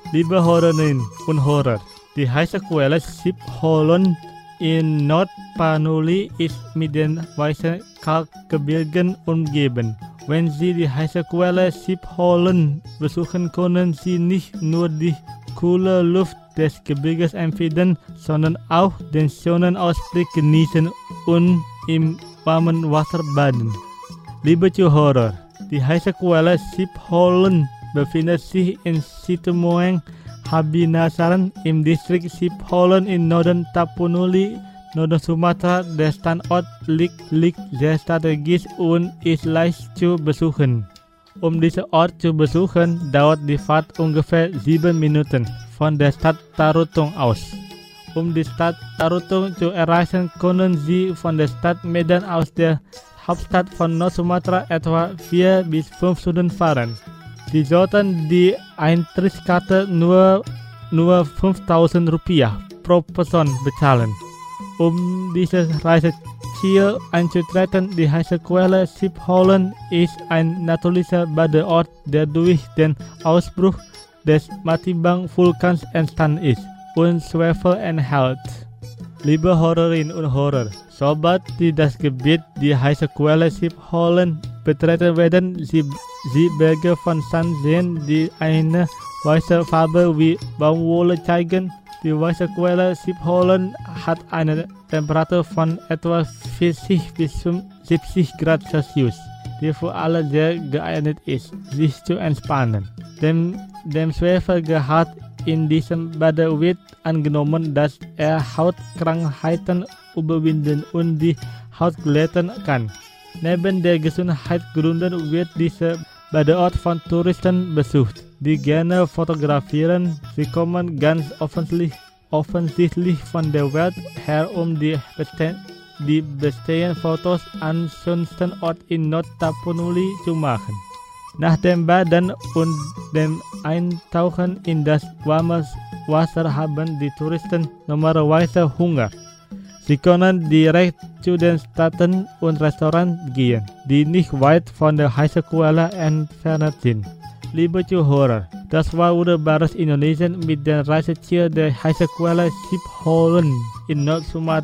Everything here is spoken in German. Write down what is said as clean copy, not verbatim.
Liebe Hörerinnen und Hörer, die Highschool Schiffholen in Nordpanuli ist mit den weißen Kalkgebirgen umgeben. Wenn Sie die Highschool Schiffholen besuchen, können Sie nicht nur die kühle Luft des Gebirges empfinden, sondern auch den schönen Ausblick genießen und im warmen Wasser baden. Liebe Zuhörer, die Highschool Schiffholen befindet sich in Situmoeng, Habinasaran im Distrikt Schiffholen in Norden Tapanuli, Norden Sumatra. Der Standort liegt sehr strategisch und ist leicht zu besuchen. Diesen Ort zu besuchen, dauert die Fahrt ungefähr 7 Minuten von der Stadt Tarutung aus. Die Stadt Tarutung zu erreichen, können Sie von der Stadt Medan aus der Hauptstadt von Nord-Sumatra etwa 4 bis 5 Stunden fahren. Sie sollten die Eintrittskarte nur 5.000 Rupiah pro Person bezahlen. Diese Reiseziel anzutreten, die Highschool Schiffholen ist ein natürlicher Badeort, der durch den Ausbruch des Matibang-Vulkans entstanden ist und Schwefel enthält. Liebe Hörerinnen und Hörer, sobald Sie das Gebiet die Highschool Schiffholen betreten werden, Sie Berge von Sand sehen, die eine weiße Farbe wie Baumwolle zeigen. Die Highschool Schiffholen hat eine Temperatur von etwa 40 bis 70 Grad Celsius, die für alle sehr geeignet ist, sich zu entspannen. Dem Schwefelgehalt in diesem Bade wird angenommen, dass er Hautkrankheiten überwinden und die Haut glätten kann. Neben der Gesundheitsgründen wird dieser Badeort von Touristen besucht, die gerne fotografieren. Sie kommen ganz offensichtlich von der Welt her, die besten Fotos an schönsten Ort in Nordtapanuli zu machen. Nach dem Baden und dem Eintauchen in das warme Wasser haben die Touristen normalerweise Hunger. Sie können direkt zu den Städten und Restaurants gehen, die nicht weit von der Highschool entfernt sind. Liebe Zuhörer, das war wunderbares Indonesien mit den Reisezielen der Highschool Schiffholen in Nord-Sumatra.